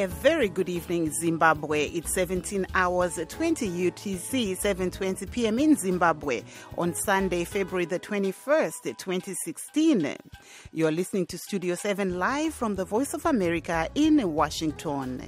A very good evening, Zimbabwe. It's 17 hours, 20 UTC, 7:20 p.m. in Zimbabwe on Sunday, February the 21st, 2016. You're listening to Studio 7 live from the Voice of America in Washington.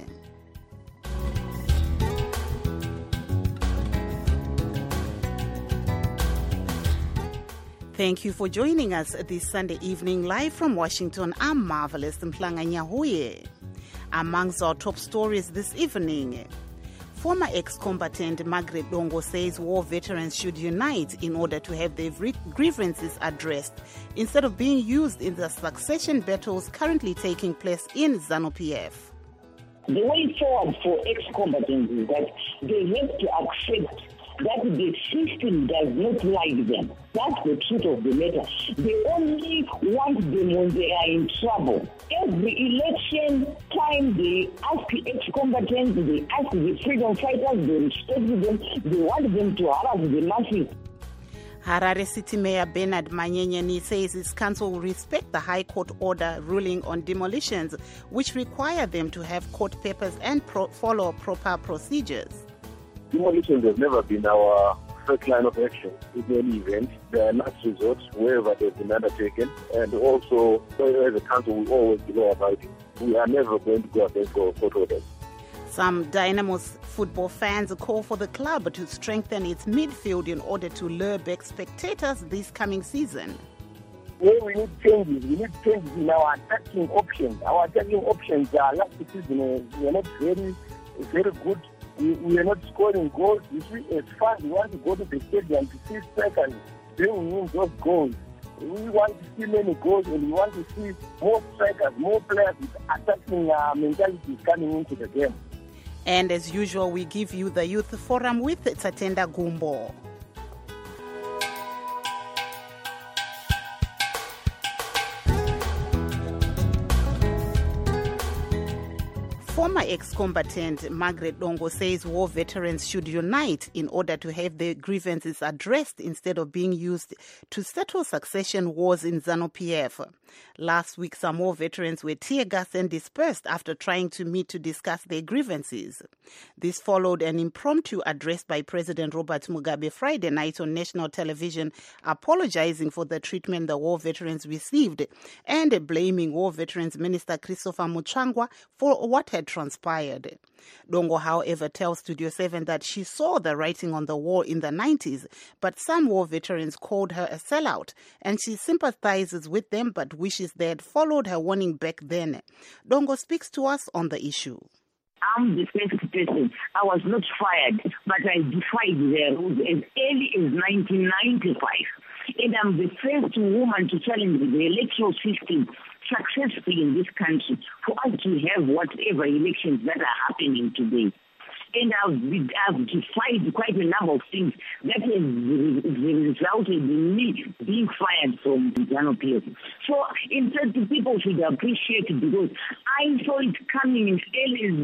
Thank you for joining us this Sunday evening live from Washington. I'm Marvelous Mhlanga Nyahuye. Amongst our top stories this evening, former ex-combatant Margaret Dongo says war veterans should unite in order to have their grievances addressed instead of being used in the succession battles currently taking place in ZANU-PF. The way forward for ex-combatants is that they have to accept that the system does not like them. That's the truth of the matter. They only want them when they are in trouble. Every election time, they ask the ex-combatants, they ask the freedom fighters, they respect them, they want them to harass the masses. Harare City Mayor Bernard Manyenyeni says his council will respect the High Court order ruling on demolitions, which require them to have court papers and follow proper procedures. Demolitions has never been our first line of action in any event. They are last resort wherever they've been undertaken, and also as a council we always be law abiding. We are never going to go against court orders. Some Dynamo's football fans call for the club to strengthen its midfield in order to lure back spectators this coming season. Where we need changes in our attacking options. Our attacking options are last season were not very good. We are not scoring goals. You see, as far as we want to go to the stadium to see strikers bringing in those goals. We want to see many goals, and we want to see more strikers, more players with attacking mentality coming into the game. And as usual, we give you the Youth Forum with Tatenda Gumbo. Former ex-combatant Margaret Dongo says war veterans should unite in order to have their grievances addressed instead of being used to settle succession wars in ZANU-PF. Last week, some war veterans were tear-gassed and dispersed after trying to meet to discuss their grievances. This followed an impromptu address by President Robert Mugabe Friday night on national television, apologizing for the treatment the war veterans received and blaming War Veterans Minister Christopher Muchangwa for what had transpired. Dongo, however, tells Studio 7 that she saw the writing on the wall in the 90s, but some war veterans called her a sellout, and she sympathizes with them but wishes they had followed her warning back then. Dongo speaks to us on the issue. I'm the first person. I was not fired, but I defied their rules as early as 1995. And I'm the first woman to challenge the electoral system successfully in this country for us to have whatever elections that are happening today. And I've defied quite a number of things that has resulted in me being fired from ZANU-PF. So in fact, people should appreciate it because I saw it coming as early as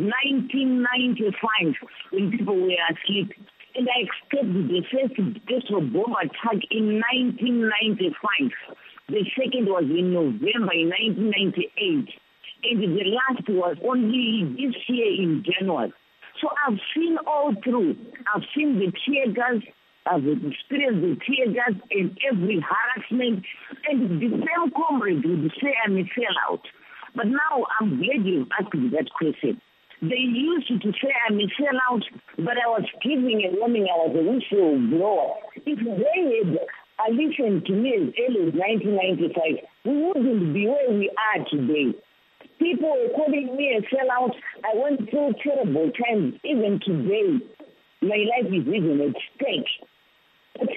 1995 when people were asleep. And I expected the first petrol bomb attack in 1995. The second was in November in 1998. And the last was only this year in January. So I've seen all through. I've seen the tear gas. I've experienced the tear gas and every harassment. And the same comrade would say I'm a sellout. But now I'm glad you asked me that question. They used to say I'm a sellout, but I was giving a warning. I was a whistleblower. If they had listened to me as early as 1995, we wouldn't be where we are today. People were calling me a sellout. I went through terrible times. Even today, my life is even at stake. But,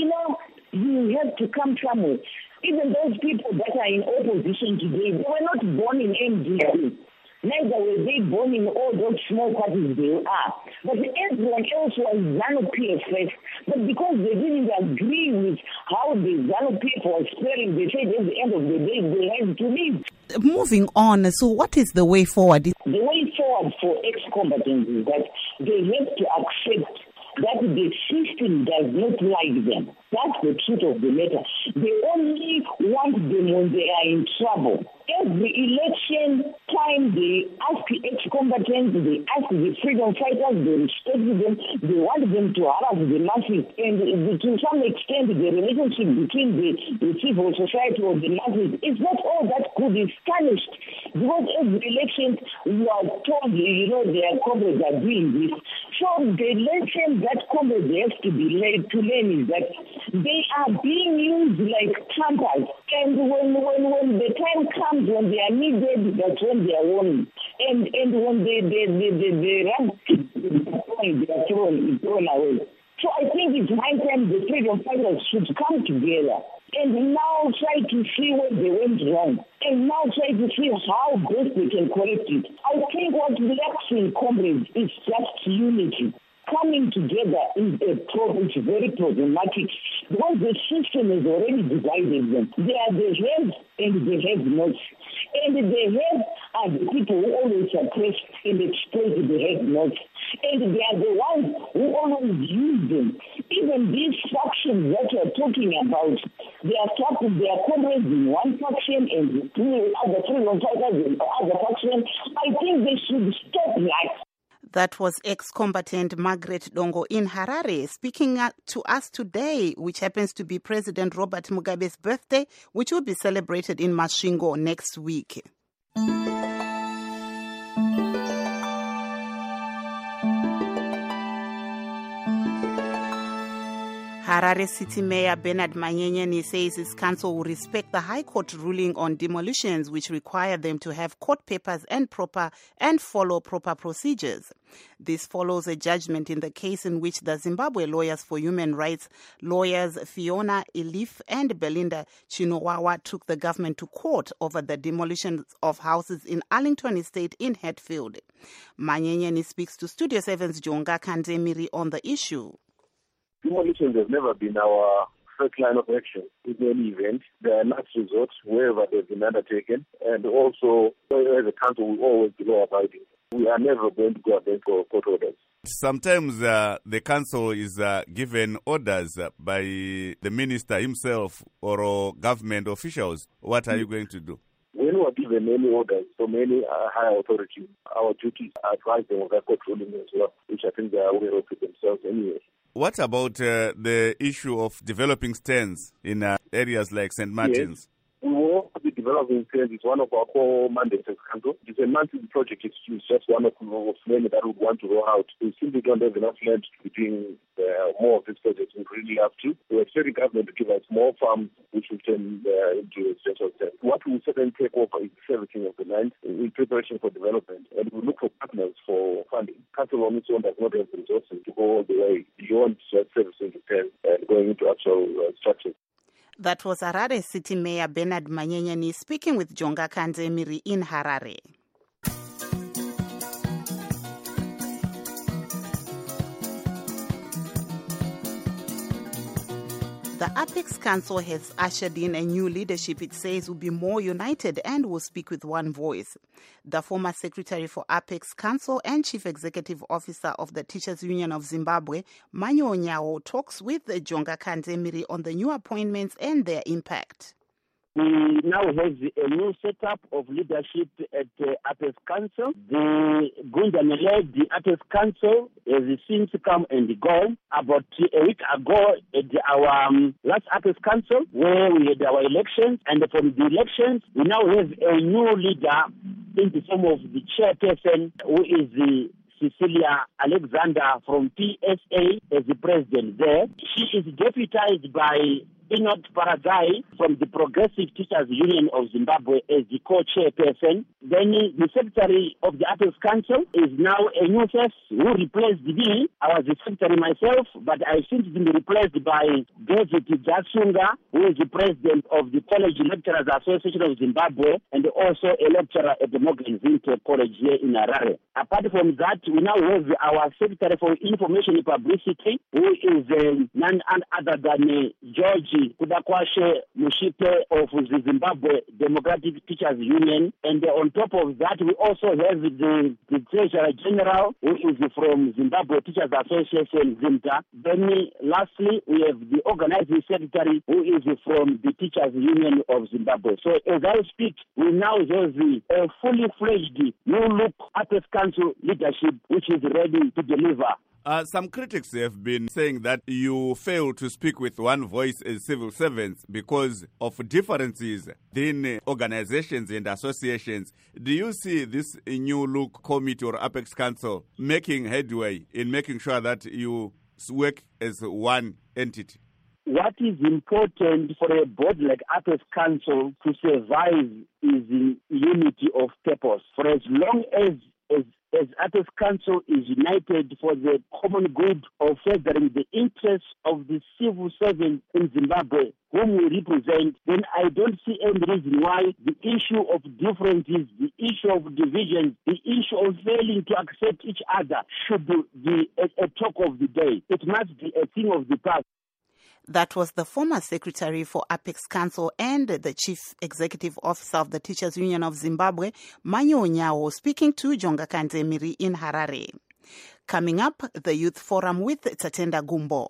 you have to come somewhere. Even those people that are in opposition today, they were not born in MDC. Neither were they born in all those small parties they are. But everyone else was ZANU-PF first. But because they didn't agree with how the ZANU-PF was faring, they said at the end of the day they had to leave. Moving on, so what is the way forward? The way forward for ex-combatants is that they have to accept that the system does not like them. That's the truth of the matter. They only want them when they are in trouble. every election time they ask ex-combatants, they ask the freedom fighters, they respect them, they want them to harass the masses, and to some extent the relationship between the civil society or the masses is not all that good, it's tarnished. Because every election you are told, their comrades are doing this. So the lesson that comrades have to learn is that they are being used like tampers. And when the time comes when they are needed, that's when they are won. And when they run, they are thrown away. So I think it's high time the freedom fighters should come together and now try to see where they went wrong, and now try to see how best they can correct it. I think what lacks in comrades is just unity. Coming together is very problematic because the system has already divided them. They are the haves and the have-nots. And the haves are the people who always suppress and exploit the have-nots. And they are the ones who always use them. Even these factions that you are talking about, they are comrades in one faction and other freedom fighters in other faction. I think they should stop that. That was ex-combatant Margaret Dongo in Harare speaking to us today, which happens to be President Robert Mugabe's birthday, which will be celebrated in Masvingo next week. Harare City Mayor Bernard Manyenyeni says his council will respect the High Court ruling on demolitions, which require them to have court papers and follow proper procedures. This follows a judgment in the case in which the Zimbabwe Lawyers for Human Rights lawyers Fiona Elif and Belinda Chinowawa took the government to court over the demolition of houses in Arlington Estate in Hatfield. Manyenyeni speaks to Studio 7's Jonga Kandemiri on the issue. Demolitions have never been our first line of action in any event. They are last resort wherever they've been undertaken, and also as a council we always be law abiding. We are never going to go against court orders. Sometimes the council is given orders by the minister himself or government officials. What are you going to do? When we are given any orders from any higher authority, our duty is to advise them of that court ruling as well, which I think they are aware of it themselves anyway. What about the issue of developing stands in areas like St. Martin's? Yes. We will be developing stands. It's one of our core mandates as council. It's a massive project. It's just one of many that we want to roll out. We simply don't have enough land to be doing more of this project. We really have to. We expect the government to give us more farms which we turn into residential stands. What we will certainly take over is the servicing of the land in preparation for development, and we look for partners for funding. Council on its own does not have the resources to go all the way beyond just servicing the stands and going into actual structures. That was Harare City Mayor Bernard Manyenyeni speaking with Jonga Kandemiri in Harare. The Apex Council has ushered in a new leadership it says will be more united and will speak with one voice. The former Secretary for Apex Council and Chief Executive Officer of the Teachers Union of Zimbabwe, Manyo Nyao, talks with Jonga Kandemiri on the new appointments and their impact. We now have a new setup of leadership at the Apex Council. The Gundanele, the Apex Council, has since come and gone. About a week ago at our last Apex Council, where we had our elections, and from the elections, we now have a new leader in the form of the chairperson, who is the Cecilia Alexander from PSA as the president there. She is deputized by Enoch Paragai from the Progressive Teachers Union of Zimbabwe as the co-chairperson. Then the secretary of the Apex Council is now a new face who replaced me. I was the secretary myself, but I've since been replaced by David Jasunga, who is the president of the College Lecturers Association of Zimbabwe and also a lecturer at the Morgan Zinte College here in Harare. Apart from that, we now have our secretary for information and publicity, who is none other than George Kudakwashe Mushipe of the Zimbabwe Democratic Teachers Union. And on top of that, we also have the Treasurer General, who is from Zimbabwe Teachers Association, ZIMTA. Then lastly, we have the Organizing Secretary, who is from the Teachers Union of Zimbabwe. So as I speak, we now now has a fully-fledged new-look Apex Council leadership which is ready to deliver. Some critics have been saying that you fail to speak with one voice as civil servants because of differences in organizations and associations. Do you see this new look committee or Apex Council making headway in making sure that you work as one entity? What is important for a board like Apex Council to survive is in unity of purpose. For as long as Apex Council is united for the common good of furthering the interests of the civil servants in Zimbabwe, whom we represent, then I don't see any reason why the issue of differences, the issue of divisions, the issue of failing to accept each other should be a talk of the day. It must be a thing of the past. That was the former Secretary for Apex Council and the Chief Executive Officer of the Teachers Union of Zimbabwe, Manyo Nyawo, speaking to Jonga Kantemiri in Harare. Coming up, the Youth Forum with Tatenda Gumbo.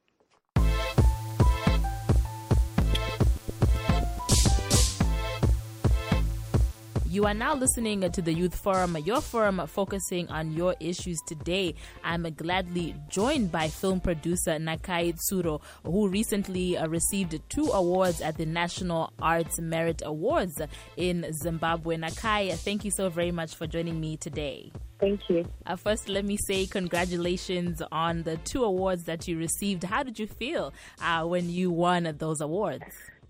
You are now listening to the Youth Forum, your forum focusing on your issues today. I'm gladly joined by film producer Nakai Tsuro, who recently received 2 awards at the National Arts Merit Awards in Zimbabwe. Nakai, thank you so very much for joining me today. Thank you. First, let me say congratulations on the 2 awards that you received. How did you feel when you won those awards?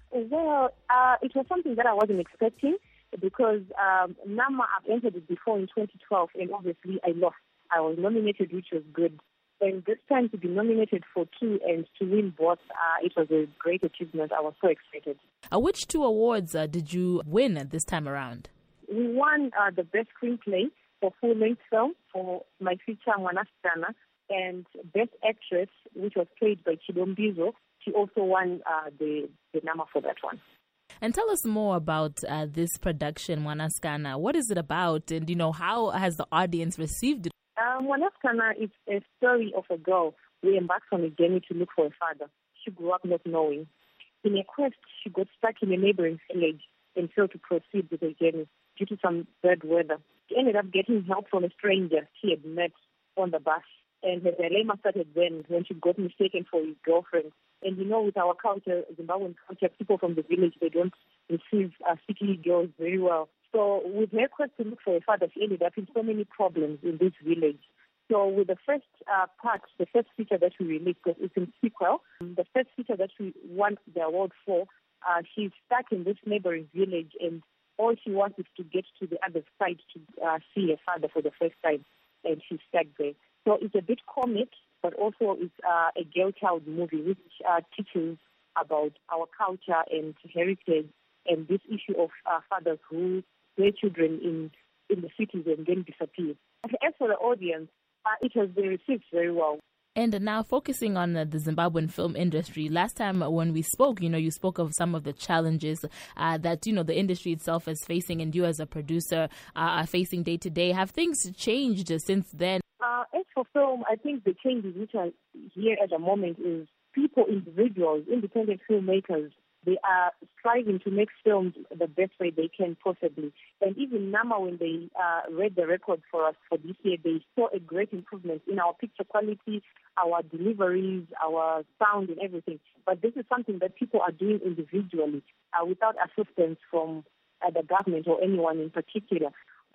Well, it was something that I wasn't expecting, because NAMA, I've entered it before in 2012, and obviously I lost. I was nominated, which was good. And this time to be nominated for 2 and to win both, it was a great achievement. I was so excited. Which 2 awards did you win this time around? We won the Best Screenplay for full-length film for my feature, Mwanasikana, and Best Actress, which was played by Chidombizo. She also won the NAMA for that one. And tell us more about this production, Mwanasikana. What is it about, and how has the audience received it? Mwanasikana is a story of a girl who embarks on a journey to look for a father. She grew up not knowing. In a quest, she got stuck in a neighboring village and failed to proceed with her journey due to some bad weather. She ended up getting help from a stranger she had met on the bus. And her dilemma started then when she got mistaken for his girlfriend. And with our culture, Zimbabwean culture, people from the village, they don't receive sickly girls very well. So with her quest to look for a father, she ended up in so many problems in this village. So with the first part, the first feature that we released, because it's in sequel, the first feature that we won the award for, she's stuck in this neighboring village, and all she wants is to get to the other side to see her father for the first time, and she's stuck there. So it's a bit comic, but also it's a girl-child movie which teaches about our culture and heritage and this issue of fathers who raise children in the cities and then disappear. As for the audience, it has been received very well. And now focusing on the Zimbabwean film industry, last time when we spoke, you spoke of some of the challenges that, the industry itself is facing, and you as a producer are facing day to day. Have things changed since then? As for film, I think the changes which are here at the moment is people, individuals, independent filmmakers, they are striving to make films the best way they can possibly. And even NAMA, when they read the record for us for this year, they saw a great improvement in our picture quality, our deliveries, our sound and everything. But this is something that people are doing individually without assistance from the government or anyone in particular.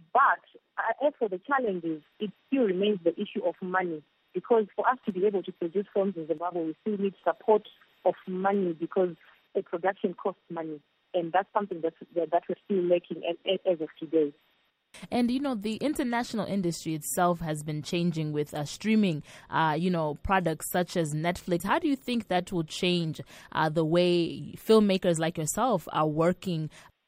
But as for the challenges, it still remains the issue of money, because for us to be able to produce films in Zimbabwe, we still need support of money, because a production costs money, and that's something that we're still lacking as of today. And, the international industry itself has been changing with streaming, products such as Netflix. How do you think that will change the way filmmakers like yourself are working?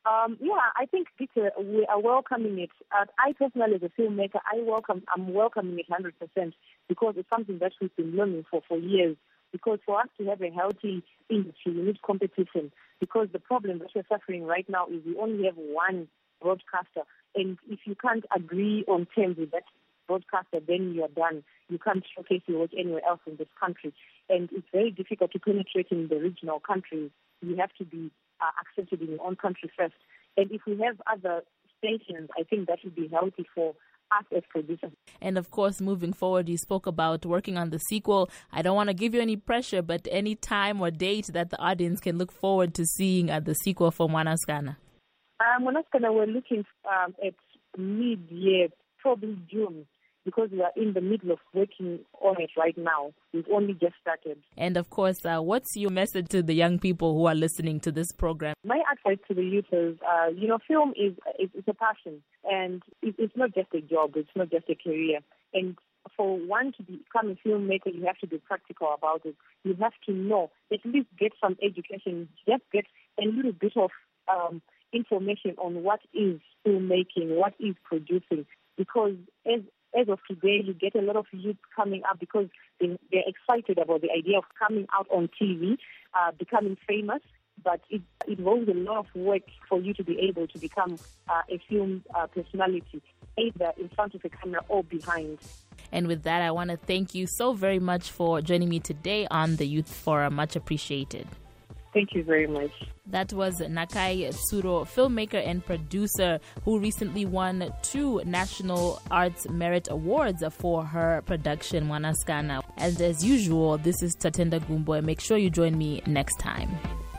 I think we are welcoming it. I personally, as a filmmaker, I'm welcoming it 100%, because it's something that we've been learning for years. Because for us to have a healthy industry, we need competition. Because the problem that we're suffering right now is we only have one broadcaster. And if you can't agree on terms with that broadcaster, then you're done. You can't showcase your work anywhere else in this country. And it's very difficult to penetrate in the regional countries. You have to be accepted in your own country first. And if we have other stations, I think that would be healthy for us as producers. And of course, moving forward, you spoke about working on the sequel. I don't want to give you any pressure, but any time or date that the audience can look forward to seeing the sequel for Mwanaskana? Mwanaskana, we're looking at mid-year, probably June, because we are in the middle of working on it right now. We've only just started. And of course, what's your message to the young people who are listening to this program? My advice to the youth is, film is a passion, and it's not just a job, it's not just a career. And for one to become a filmmaker, you have to be practical about it. You have to know, at least get some education, just get a little bit of information on what is filmmaking, what is producing, because as of today, you get a lot of youth coming up because they're excited about the idea of coming out on TV, becoming famous, but it involves a lot of work for you to be able to become a film personality, either in front of the camera or behind. And with that, I want to thank you so very much for joining me today on the Youth Forum. Much appreciated. Thank you very much. That was Nakai Tsuro, filmmaker and producer, who recently won 2 National Arts Merit Awards for her production, Mwanaskana. And as usual, this is Tatenda Gumbo. Make sure you join me next time.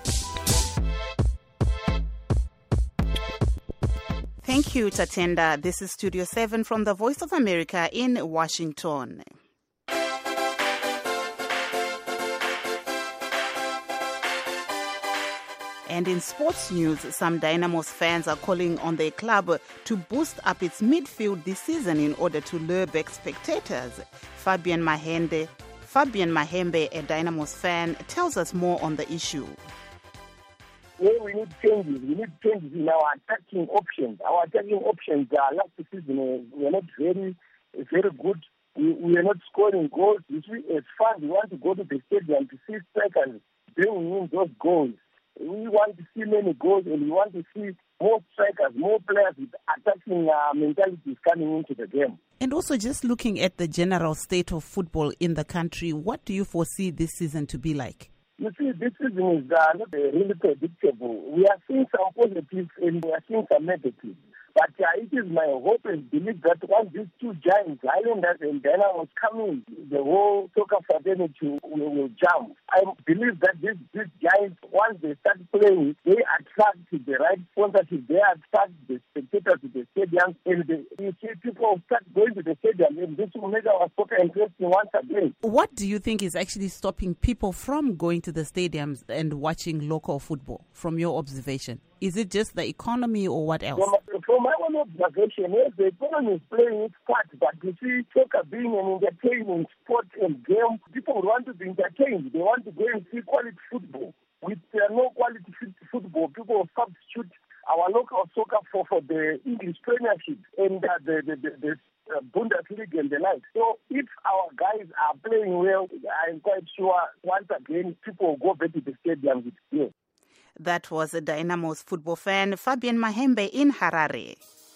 Thank you, Tatenda. This is Studio 7 from the Voice of America in Washington. And in sports news, some Dynamos fans are calling on their club to boost up its midfield this season in order to lure back spectators. Fabian Mahembe, a Dynamos fan, tells us more on the issue. Well, we need changes. We need changes in our attacking options. Our attacking options last season were not very good. We are not scoring goals. As fans, we want to go to the stadium to see strikers bringing in those goals. We want to see many goals, and we want to see more strikers, more players with attacking mentalities coming into the game. And also just looking at the general state of football in the country, what do you foresee this season to be like? You see, this season is not really predictable. We are seeing some positives and we are seeing some negatives. But it is my hope and belief that once these 2 giants, Highlanders and Dynamos, come in, the whole soccer fraternity will jump. I believe that these giants, once they start playing, they attract the right sponsorship, they attract the spectators to the stadium, and you see people start going to the stadium, and this will make our soccer interesting once again. What do you think is actually stopping people from going to the stadiums and watching local football, from your observation? Is it just the economy or what else? From my own observation, yes, the economy is playing its part, but you see, soccer being an entertaining sport and game, people want to be entertained. They want to go and see quality football. With no quality football, people will substitute our local soccer for the English Premiership and the Bundesliga and the like. So if our guys are playing well, I'm quite sure once again people will go back to the stadium with fear. That was a Dynamos football fan, Fabian Mahembe in Harare.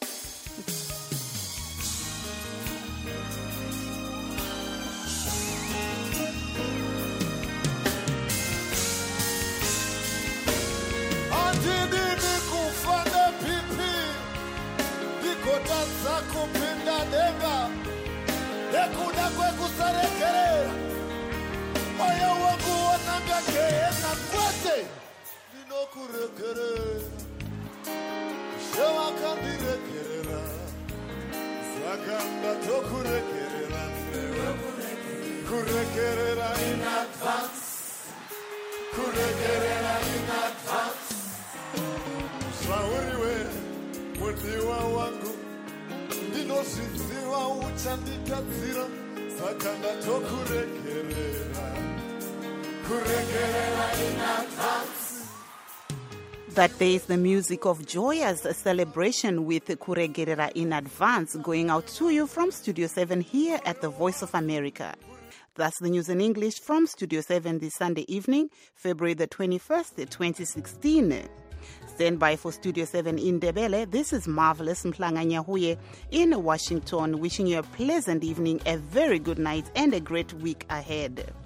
Kurekerera in advance. Kurekerera in advance. Shauriwe mutiwa wangu ndinozviziva uchanditadzira saka ndatokurekerera. Kurekerera in advance. That there is the music of joyous celebration with Kurekerera in advance going out to you from Studio 7 here at the Voice of America. That's the news in English from Studio 7 this Sunday evening, February the 21st, 2016. Stand by for Studio 7 in Ndebele. This is Marvelous Mhlanga-Nyahuye in Washington, wishing you a pleasant evening, a very good night, and a great week ahead.